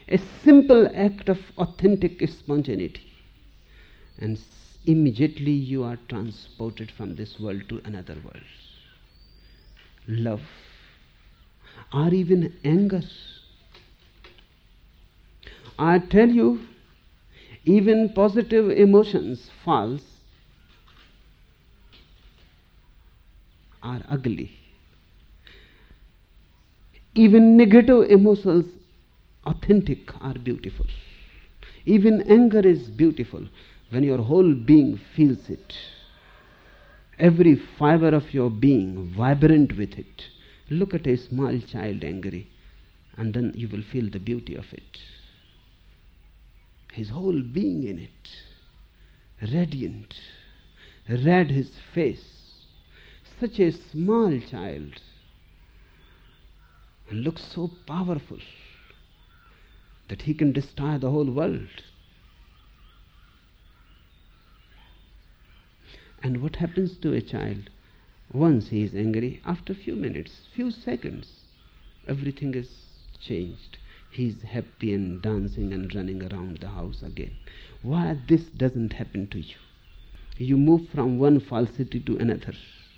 A simple act of authentic spontaneity, and immediately you are transported from this world to another world. Love, or even anger. I tell you, even positive emotions, false, are ugly. Even negative emotions, authentic, are beautiful. Even anger is beautiful when your whole being feels it. Every fiber of your being vibrant with it. Look at a small child angry, and then you will feel the beauty of it. His whole being in it, radiant, red his face. Such a small child, and looks so powerful that he can destroy the whole world. And what happens to a child? Once he is angry, after few minutes, few seconds, everything is changed. He is happy and dancing and running around the house again. Why this doesn't happen to you? You move from one falsity to another.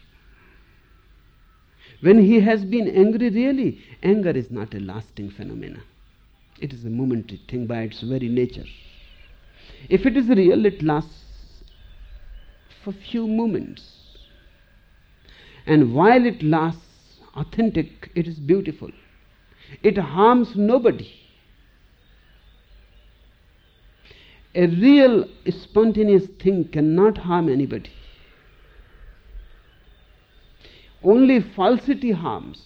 When he has been angry, really, anger is not a lasting phenomenon. It is a momentary thing by its very nature. If it is real, it lasts for few moments. And while it lasts authentic, it is beautiful. It harms nobody. A real spontaneous thing cannot harm anybody. Only falsity harms.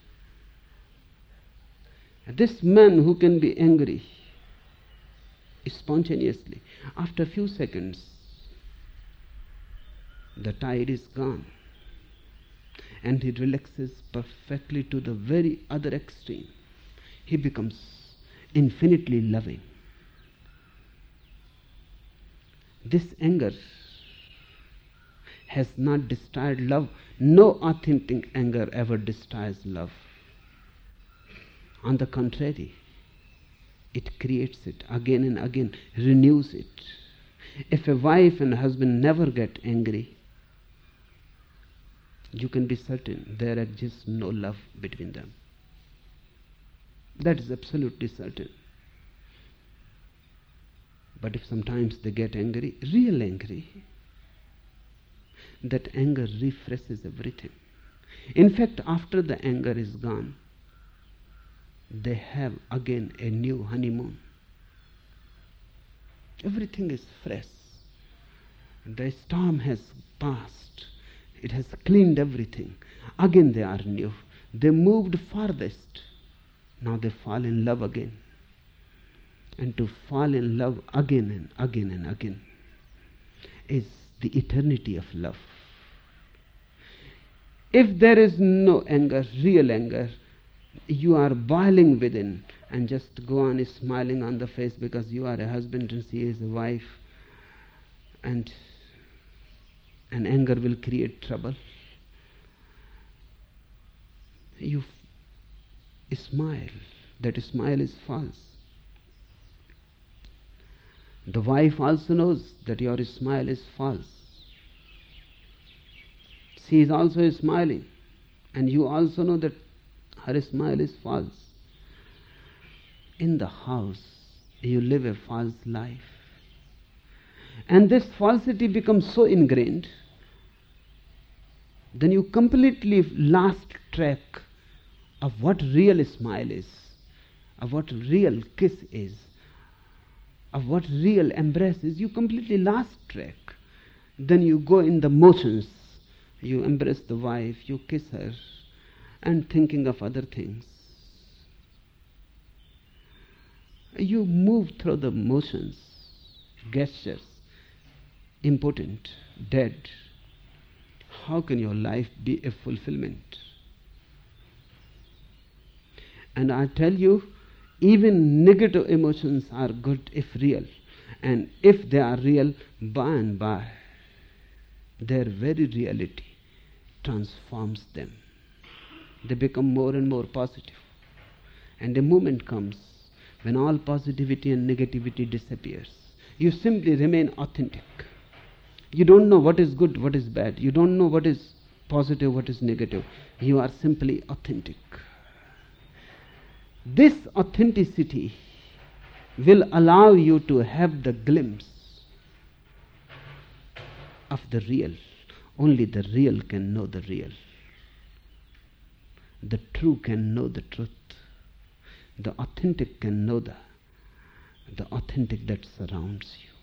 This man who can be angry spontaneously, after a few seconds, the tide is gone, and he relaxes perfectly to the very other extreme. He becomes infinitely loving. This anger has not destroyed love. No authentic anger ever destroys love. On the contrary, it creates it again and again, renews it. If a wife and a husband never get angry, you can be certain there exists no love between them. That is absolutely certain. But if sometimes they get angry, real angry, that anger refreshes everything. In fact, after the anger is gone, they have again a new honeymoon. Everything is fresh. The storm has passed. It has cleaned everything. Again they are new. They moved farthest. Now they fall in love again. And to fall in love again and again and again is the eternity of love. If there is no anger, real anger, you are boiling within, and just go on smiling on the face because you are a husband and she is a wife, and anger will create trouble. You smile. That smile is false. The wife also knows that your smile is false. She is also smiling, and you also know that her smile is false. In the house, you live a false life. And this falsity becomes so ingrained, then you completely lost track of what real smile is, of what real kiss is, of what real embrace is. You completely lost track. Then you go in the motions. You embrace the wife, you kiss her, and thinking of other things. You move through the motions, gestures, impotent, dead. How can your life be a fulfillment? And I tell you, even negative emotions are good if real. And if they are real, by and by, their very reality transforms them. They become more and more positive. And a moment comes when all positivity and negativity disappears. You simply remain authentic. You don't know what is good, what is bad. You don't know what is positive, what is negative. You are simply authentic. This authenticity will allow you to have the glimpse of the real. Only the real can know the real. The true can know the truth. The authentic can know the authentic that surrounds you.